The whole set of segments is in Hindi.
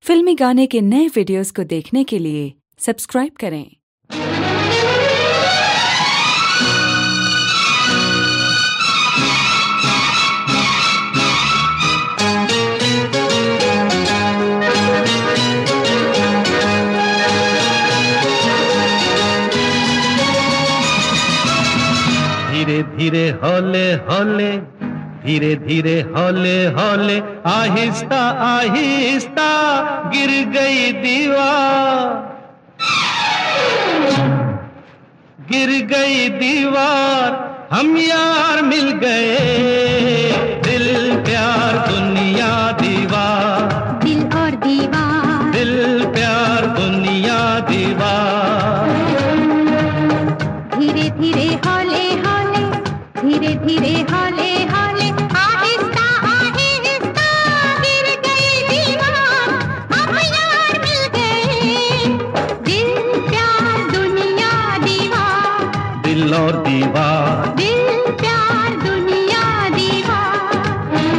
फिल्मी गाने के नए वीडियोस को देखने के लिए सब्सक्राइब करें। धीरे धीरे हौले हौले, धीरे धीरे हौले हौले, आहिस्ता आहिस्ता गिर गई दीवार, गिर गई दीवार। हम यार मिल गए, दिल प्यार दुनिया दीवार, दिल और दीवार, दिल प्यार दुनिया दीवार। धीरे धीरे हौले हौले, धीरे धीरे हौले हौले, आहिस्ता आहिस्ता गिर गई दीवार। हम यार मिल गए, दिल प्यार दुनिया दीवार, दिल और दीवार, दिल प्यार दुनिया दीवार।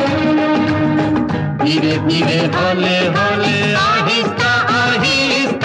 धीरे धीरे हौले हौले, आहिस्ता आहिस्ता।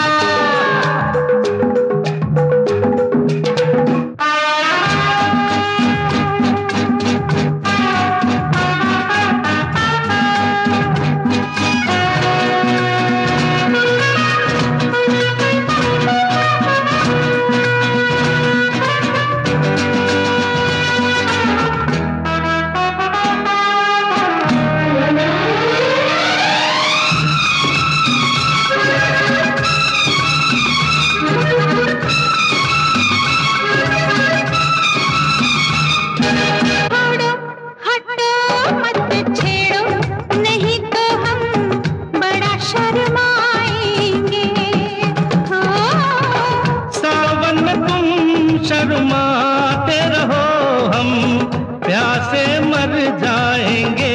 शर्माते रहो, हम प्यासे मर जाएंगे।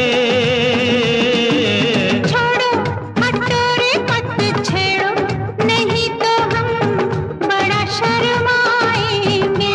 छोड़ो हटो रे मत छेड़ो, नहीं तो हम बड़ा शर्माएंगे।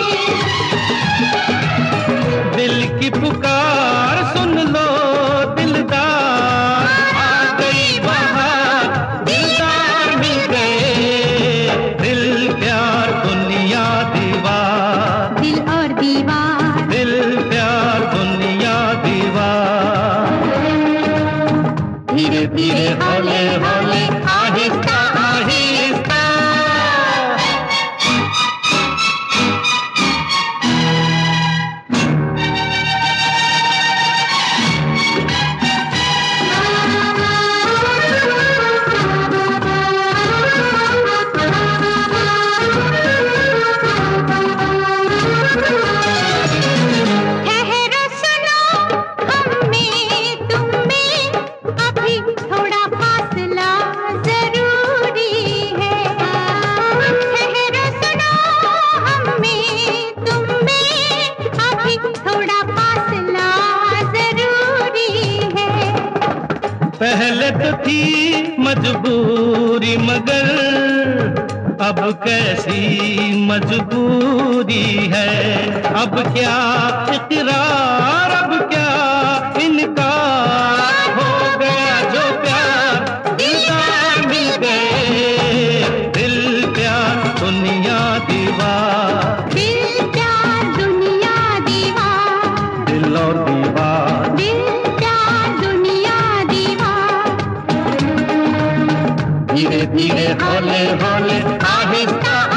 दिल की पुकार सुन लो दिलदार, आ गई बहार, दिलदार मिल गए, दिल प्यार दुनिया दीवार, दिल और दीवार, दिल प्यार दुनिया दीवार। धीरे धीरे हौले हौले, आहिस्ता आहिस्ता। पहले तो थी मजबूरी, मगर अब कैसी मजबूरी है। अब क्या इकरार, अब क्या इनकार, हो गया जो प्यार, दिलदार मिल गए, दिल प्यार दुनिया दीवार, दिल प्यार दुनिया दीवार, दिल और दीवार, दिल प्यार दुनिया दीवार। धीरे धीरे हौले हौले, आहिस्ता